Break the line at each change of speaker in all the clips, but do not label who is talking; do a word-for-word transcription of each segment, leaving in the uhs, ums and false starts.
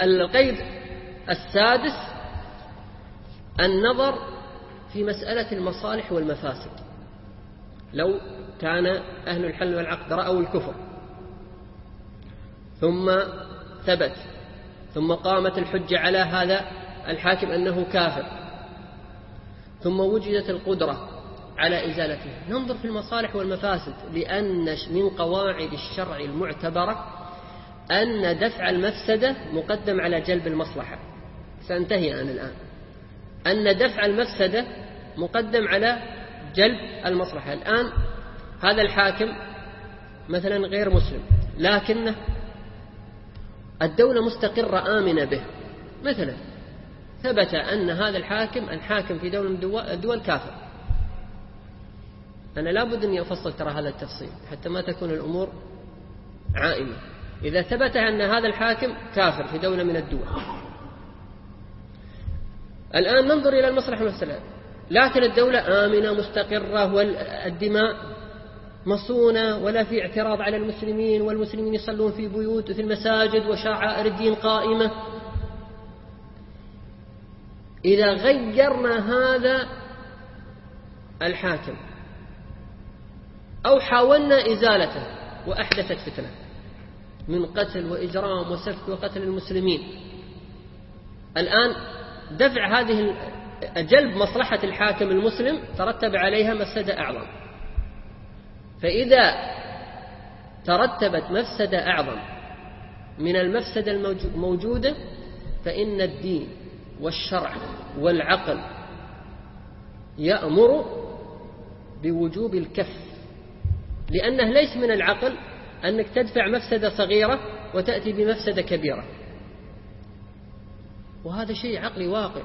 القيد السادس النظر في مسألة المصالح والمفاسد. لو كان أهل الحل والعقد رأوا الكفر ثم ثبت ثم قامت الحجة على هذا الحاكم أنه كافر ثم وجدت القدرة على إزالته، ننظر في المصالح والمفاسد، لأن من قواعد الشرع المعتبرة أن دفع المفسدة مقدم على جلب المصلحة. سأنتهي أنا الآن. أن دفع المفسدة مقدم على جلب المصلحة. الآن هذا الحاكم مثلا غير مسلم لكن الدولة مستقرة آمنة به، مثلا ثبت أن هذا الحاكم الحاكم في دولة من الدول كافر. أنا لابد أن أفصل ترى هذا التفصيل حتى ما تكون الأمور عائمة. إذا ثبت أن هذا الحاكم كافر في دولة من الدول، الآن ننظر إلى المصلحة والمفسدة، لكن الدولة آمنة مستقرة والدماء مصونة ولا في اعتراض على المسلمين، والمسلمين يصلون في بيوت وفي المساجد وشعائر الدين قائمة. إذا غيرنا هذا الحاكم أو حاولنا إزالته وأحدثت فتنة من قتل وإجرام وسفك وقتل المسلمين، الآن دفع هذه جلب مصلحة الحاكم المسلم ترتب عليها مفسدة أعظم. فإذا ترتبت مفسدة أعظم من المفسدة الموجودة فإن الدين والشرع والعقل يأمر بوجوب الكف، لأنه ليس من العقل أنك تدفع مفسدة صغيرة وتأتي بمفسدة كبيرة، وهذا شيء عقلي واقع.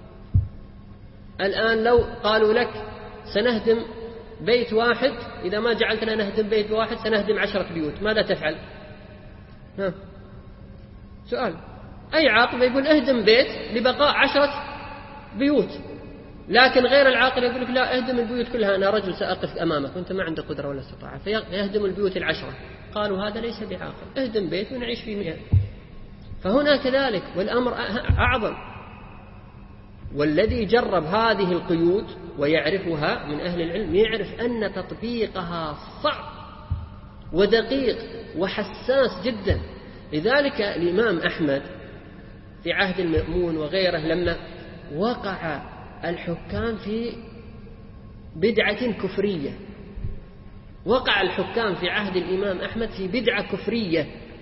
الآن لو قالوا لك سنهدم بيت واحد، إذا ما جعلتنا نهدم بيت واحد سنهدم عشرة بيوت، ماذا تفعل؟ ها سؤال. أي عاقل يقول اهدم بيت لبقاء عشرة بيوت، لكن غير العاقل يقول لك لا اهدم البيوت كلها، أنا رجل سأقف أمامك وأنت ما عندك قدرة ولا استطاعة، فيهدم البيوت العشرة. قالوا هذا ليس بعاقل، اهدم بيت ونعيش فيه مئة. فهنا كذلك والأمر أعظم. والذي جرب هذه القيود ويعرفها من أهل العلم يعرف أن تطبيقها صعب ودقيق وحساس جدا. لذلك الإمام أحمد في عهد المأمون وغيره لما وقع الحكام في بدعة كفرية، وقع الحكام في عهد الإمام أحمد في بدعة كفرية،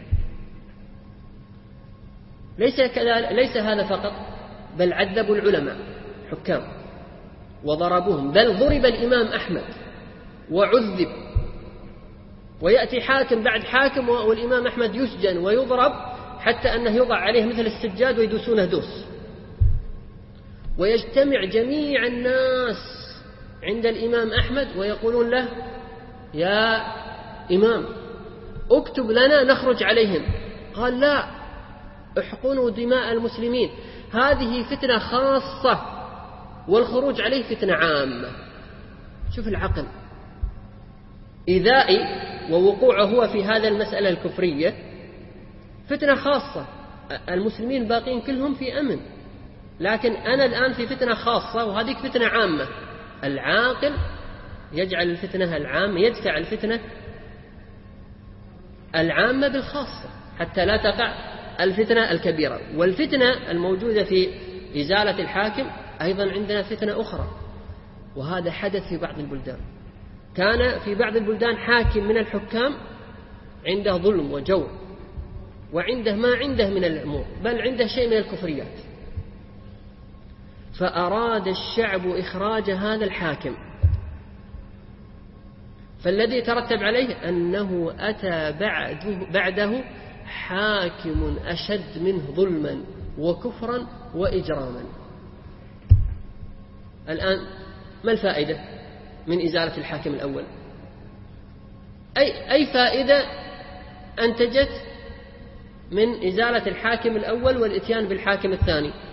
ليس كذلك، ليس هذا فقط، بل عذبوا العلماء حكام وضربوهم، بل ضرب الإمام أحمد وعذب، ويأتي حاكم بعد حاكم والإمام أحمد يسجن ويضرب حتى أنه يضع عليه مثل السجاد ويدوسونه دوس. ويجتمع جميع الناس عند الإمام أحمد ويقولون له يا إمام اكتب لنا نخرج عليهم. قال لا، احقنوا دماء المسلمين، هذه فتنة خاصة والخروج عليه فتنة عامة. شوف العقل، إيذائي ووقوعه هو في هذا المسألة الكفرية فتنة خاصة، المسلمين باقين كلهم في أمن، لكن أنا الآن في فتنة خاصة وهذه فتنة عامة. العاقل يجعل الفتنة العامة، يدفع الفتنة العامة بالخاصة حتى لا تقع الفتنة الكبيرة. والفتنة الموجودة في إزالة الحاكم أيضا عندنا فتنة أخرى، وهذا حدث في بعض البلدان. كان في بعض البلدان حاكم من الحكام عنده ظلم وجور، وعنده ما عنده من الأمور، بل عنده شيء من الكفريات، فأراد الشعب إخراج هذا الحاكم، فالذي ترتب عليه أنه أتى بعده, بعده حاكم أشد منه ظلما وكفرا وإجراما. الآن ما الفائدة من إزالة الحاكم الأول؟ أي, أي فائدة أنتجت من إزالة الحاكم الأول والإتيان بالحاكم الثاني؟